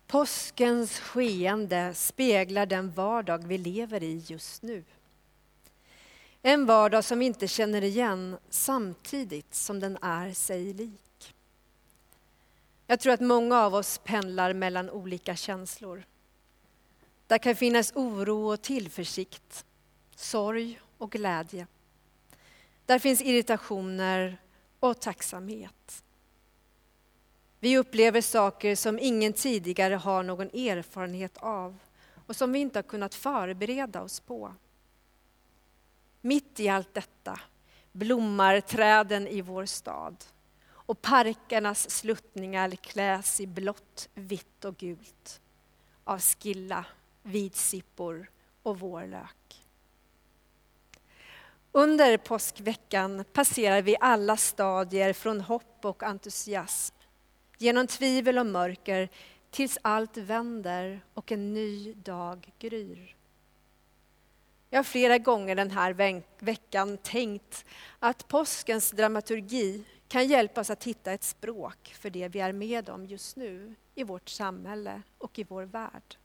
Påskens skeende speglar den vardag vi lever i just nu. En vardag som vi inte känner igen samtidigt som den är sig lik. Jag tror att många av oss pendlar mellan olika känslor. Där kan finnas oro och tillförsikt, sorg och glädje. Där finns irritationer och tacksamhet. Vi upplever saker som ingen tidigare har någon erfarenhet av och som vi inte har kunnat förbereda oss på. Mitt i allt detta blommar träden i vår stad och parkernas sluttningar kläs i blått, vitt och gult av skilla, vitsippor och vårlök. Under påskveckan passerar vi alla stadier från hopp och entusiasm, genom tvivel och mörker tills allt vänder och en ny dag gryr. Jag har flera gånger den här veckan tänkt att påskens dramaturgi kan hjälpa oss att hitta ett språk för det vi är med om just nu i vårt samhälle och i vår värld.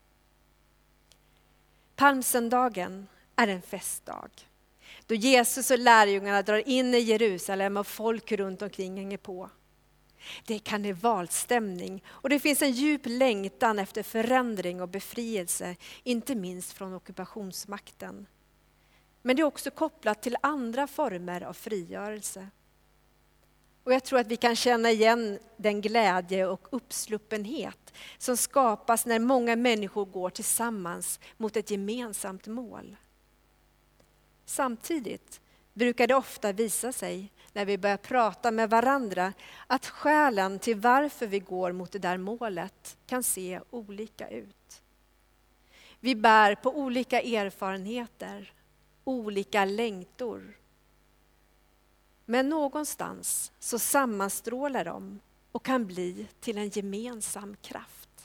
Palmsöndagen är en festdag då Jesus och lärjungarna drar in i Jerusalem och folk runt omkring hänger på. Det är karnevalstämning och det finns en djup längtan efter förändring och befrielse, inte minst från ockupationsmakten. Men det är också kopplat till andra former av frigörelse. Och jag tror att vi kan känna igen den glädje och uppsluppenhet som skapas när många människor går tillsammans mot ett gemensamt mål. Samtidigt brukar det ofta visa sig när vi börjar prata med varandra att skälen till varför vi går mot det där målet kan se olika ut. Vi bär på olika erfarenheter, olika längtor. Men någonstans så sammanstrålar de och kan bli till en gemensam kraft.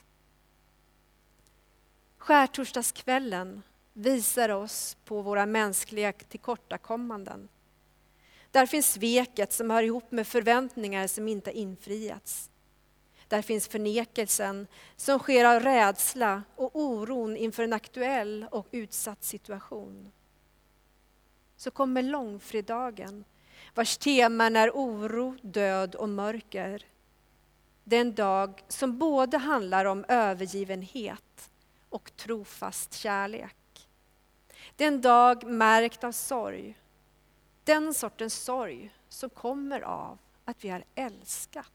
Skärtorsdagskvällen visar oss på våra mänskliga tillkortakommanden. Där finns sveket som hör ihop med förväntningar som inte infriats. Där finns förnekelsen som sker av rädsla och oron inför en aktuell och utsatt situation. Så kommer långfredagen, vars teman är oro, död och mörker. Det är en dag som både handlar om övergivenhet och trofast kärlek. Det är en dag märkt av sorg. Den sortens sorg som kommer av att vi har älskat.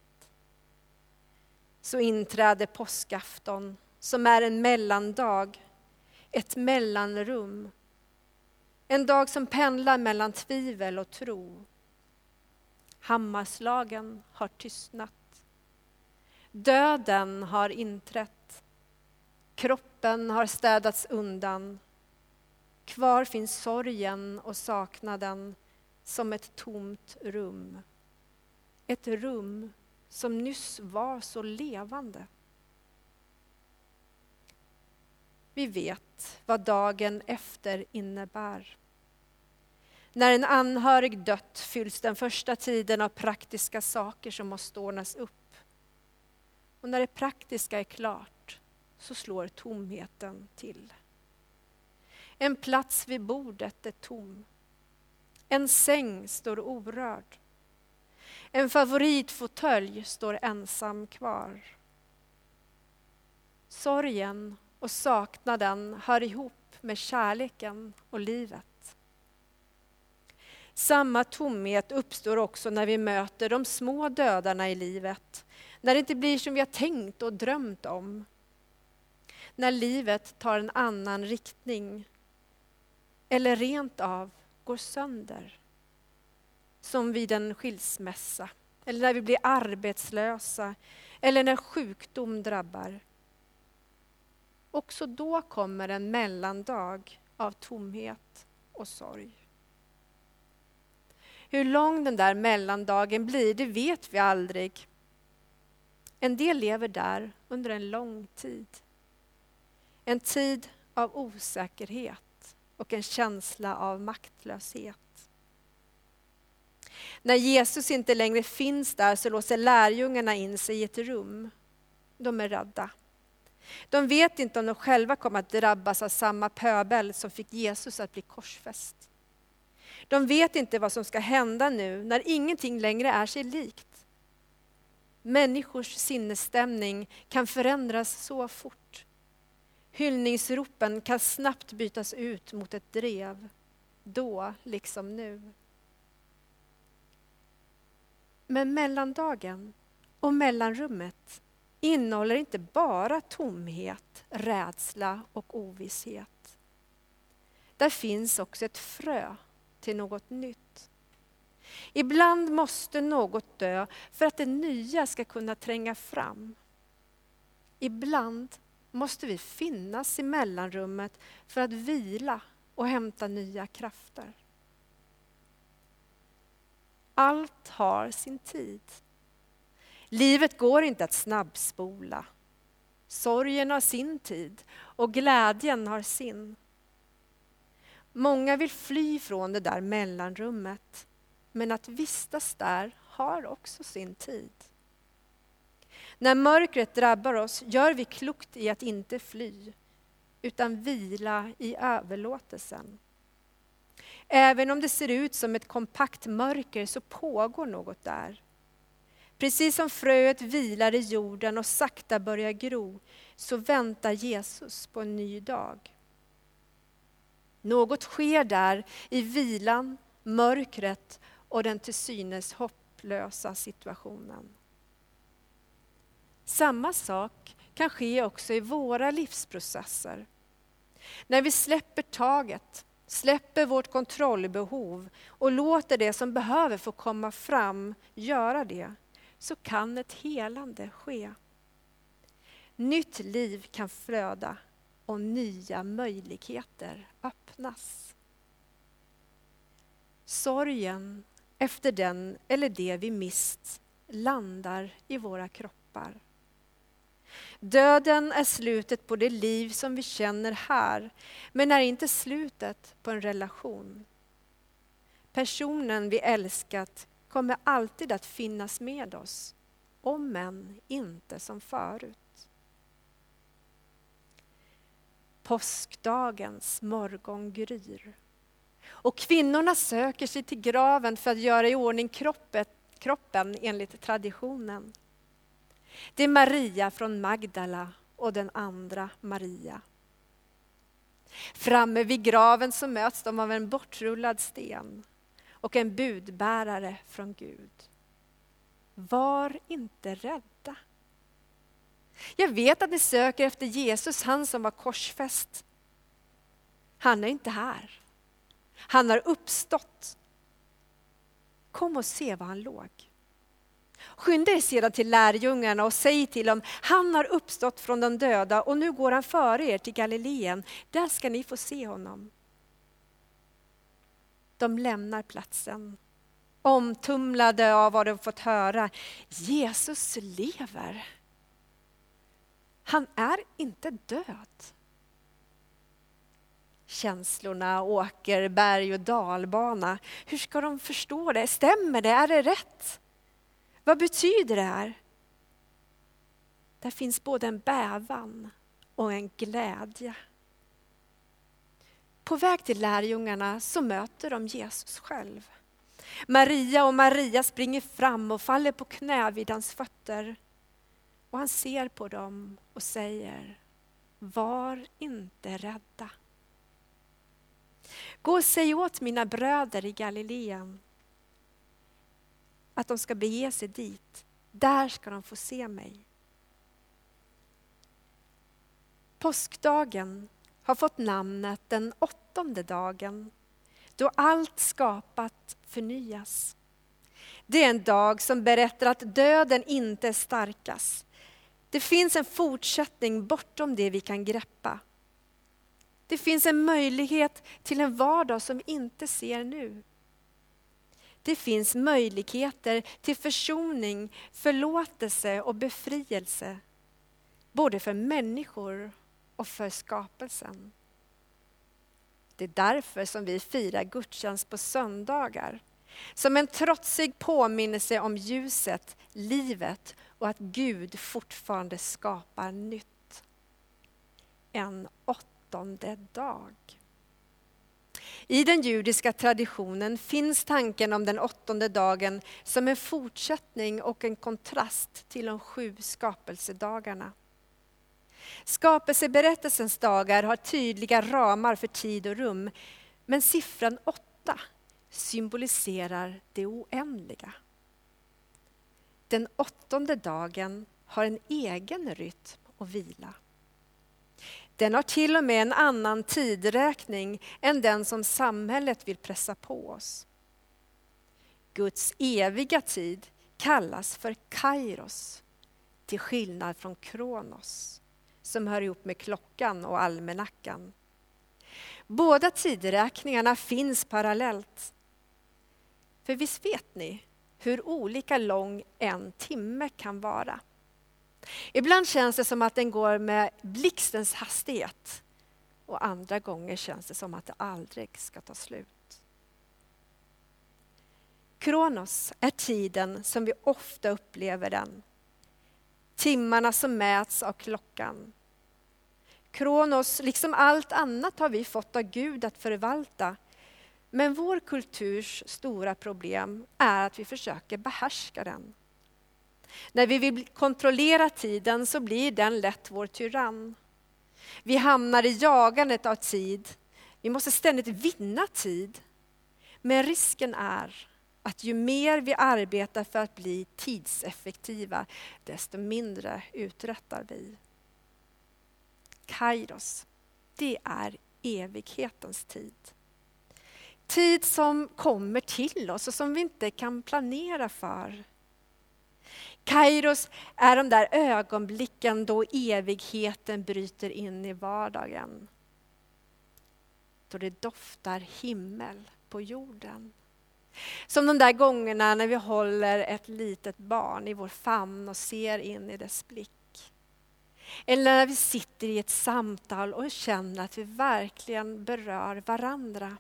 Så inträder påskafton som är en mellandag, ett mellanrum. En dag som pendlar mellan tvivel och tro. Hammarslagen har tystnat. Döden har inträtt. Kroppen har städats undan. Kvar finns sorgen och saknaden som ett tomt rum. Ett rum som nyss var så levande. Vi vet vad dagen efter innebär. När en anhörig dött fylls den första tiden av praktiska saker som måste ordnas upp. Och när det praktiska är klart så slår tomheten till. En plats vid bordet är tom. En säng står orörd. En favoritfåtölj står ensam kvar. Sorgen och saknaden hör ihop med kärleken och livet. Samma tomhet uppstår också när vi möter de små dödarna i livet. När det inte blir som vi har tänkt och drömt om. När livet tar en annan riktning. Eller rent av går sönder. Som vid en skilsmässa. Eller när vi blir arbetslösa. Eller när sjukdom drabbar. Också då kommer en mellandag av tomhet och sorg. Hur lång den där mellandagen blir, det vet vi aldrig. En del lever där under en lång tid. En tid av osäkerhet och en känsla av maktlöshet. När Jesus inte längre finns där så låser lärjungarna in sig i ett rum. De är rädda. De vet inte om de själva kommer att drabbas av samma pöbel som fick Jesus att bli korsfäst. De vet inte vad som ska hända nu när ingenting längre är sig likt. Människors sinnesstämning kan förändras så fort. Hyllningsropen kan snabbt bytas ut mot ett drev. Då liksom nu. Men mellandagen och mellanrummet innehåller inte bara tomhet, rädsla och ovisshet. Där finns också ett frö till något nytt. Ibland måste något dö för att det nya ska kunna tränga fram. Ibland måste vi finnas i mellanrummet för att vila och hämta nya krafter. Allt har sin tid. Livet går inte att snabbspola. Sorgen har sin tid och glädjen har sin. Många vill fly från det där mellanrummet, men att vistas där har också sin tid. När mörkret drabbar oss gör vi klokt i att inte fly, utan vila i överlåtelsen. Även om det ser ut som ett kompakt mörker så pågår något där. Precis som fröet vilar i jorden och sakta börjar gro, så väntar Jesus på en ny dag. Något sker där i vilan, mörkret och den till synes hopplösa situationen. Samma sak kan ske också i våra livsprocesser. När vi släpper taget, släpper vårt kontrollbehov och låter det som behöver få komma fram göra det, så kan ett helande ske. Nytt liv kan flöda och nya möjligheter öppnas. Sorgen efter den eller det vi mist landar i våra kroppar. Döden är slutet på det liv som vi känner här, men är inte slutet på en relation. Personen vi älskat kommer alltid att finnas med oss, om än inte som förut. Påskdagens morgon gryr. Och kvinnorna söker sig till graven för att göra i ordning kroppen enligt traditionen. Det är Maria från Magdala och den andra Maria. Framme vid graven så möts de av en bortrullad sten och en budbärare från Gud. Var inte rädda. Jag vet att ni söker efter Jesus, han som var korsfäst. Han är inte här. Han har uppstått. Kom och se var han låg. Skynda er sedan till lärjungarna och säg till dem, han har uppstått från de döda och nu går han före er till Galileen. Där ska ni få se honom. De lämnar platsen, omtumlade av vad de fått höra. Jesus lever. Han är inte död. Känslorna åker berg- och dalbana. Hur ska de förstå det? Stämmer det? Är det rätt? Vad betyder det här? Där finns både en bävan och en glädje. På väg till lärjungarna så möter de Jesus själv. Maria springer fram och faller på knä vid hans fötter. Och han ser på dem och säger, var inte rädda. Gå och säg åt mina bröder i Galileen att de ska bege sig dit. Där ska de få se mig. Påskdagen har fått namnet den 8:e dagen, då allt skapat förnyas. Det är en dag som berättar att döden inte är starkast. Det finns en fortsättning bortom det vi kan greppa. Det finns en möjlighet till en vardag som vi inte ser nu. Det finns möjligheter till försoning, förlåtelse och befrielse. Både för människor och för skapelsen. Det är därför som vi firar gudstjänst på söndagar. Som en trotsig påminnelse om ljuset, livet och att Gud fortfarande skapar nytt. en 8:e dag. I den judiska traditionen finns tanken om den 8:e dagen som en fortsättning och en kontrast till de 7 skapelsedagarna. Skapelseberättelsens dagar har tydliga ramar för tid och rum, men siffran 8 symboliserar det oändliga. Den 8:e dagen har en egen rytm och vila. Den har till och med en annan tidräkning än den som samhället vill pressa på oss. Guds eviga tid kallas för kairos, till skillnad från kronos, som hör ihop med klockan och almanackan. Båda tideräkningarna finns parallellt. För visst vet ni hur olika lång en timme kan vara? Ibland känns det som att den går med blixtens hastighet, och andra gånger känns det som att det aldrig ska ta slut. Kronos är tiden som vi ofta upplever den. Timmarna som mäts av klockan. Kronos, liksom allt annat, har vi fått av Gud att förvalta. Men vår kulturs stora problem är att vi försöker behärska den. När vi vill kontrollera tiden så blir den lätt vår tyrann. Vi hamnar i jagandet av tid. Vi måste ständigt vinna tid. Men risken är att ju mer vi arbetar för att bli tidseffektiva, desto mindre uträttar vi. Kairos, det är evighetens tid. Tid som kommer till oss och som vi inte kan planera för. Kairos är de där ögonblicken då evigheten bryter in i vardagen. Då det doftar himmel på jorden. Som de där gångerna när vi håller ett litet barn i vår famn och ser in i dess blick. Eller när vi sitter i ett samtal och känner att vi verkligen berör varandra.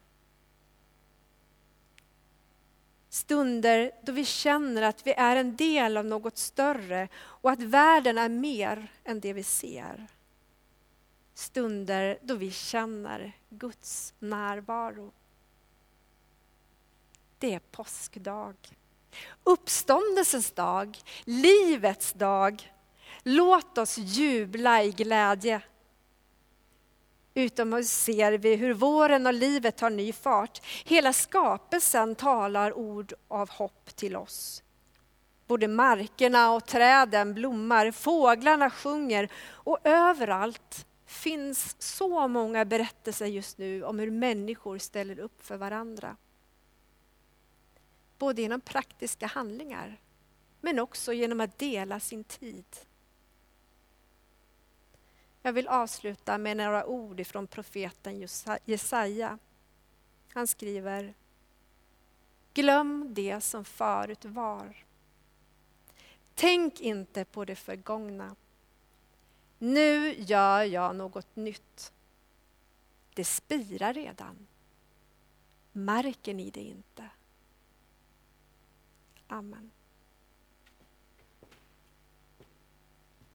Stunder då vi känner att vi är en del av något större och att världen är mer än det vi ser. Stunder då vi känner Guds närvaro. Det är påskdag. Uppståndelsens dag, livets dag. Låt oss jubla i glädje. Utomhus ser vi hur våren och livet tar ny fart. Hela skapelsen talar ord av hopp till oss. Både markerna och träden blommar, fåglarna sjunger och överallt finns så många berättelser just nu om hur människor ställer upp för varandra. Både genom praktiska handlingar men också genom att dela sin tid. Jag vill avsluta med några ord från profeten Jesaja. Han skriver: glöm det som förut var. Tänk inte på det förgångna. Nu gör jag något nytt. Det spirar redan. Märker ni det inte? Amen.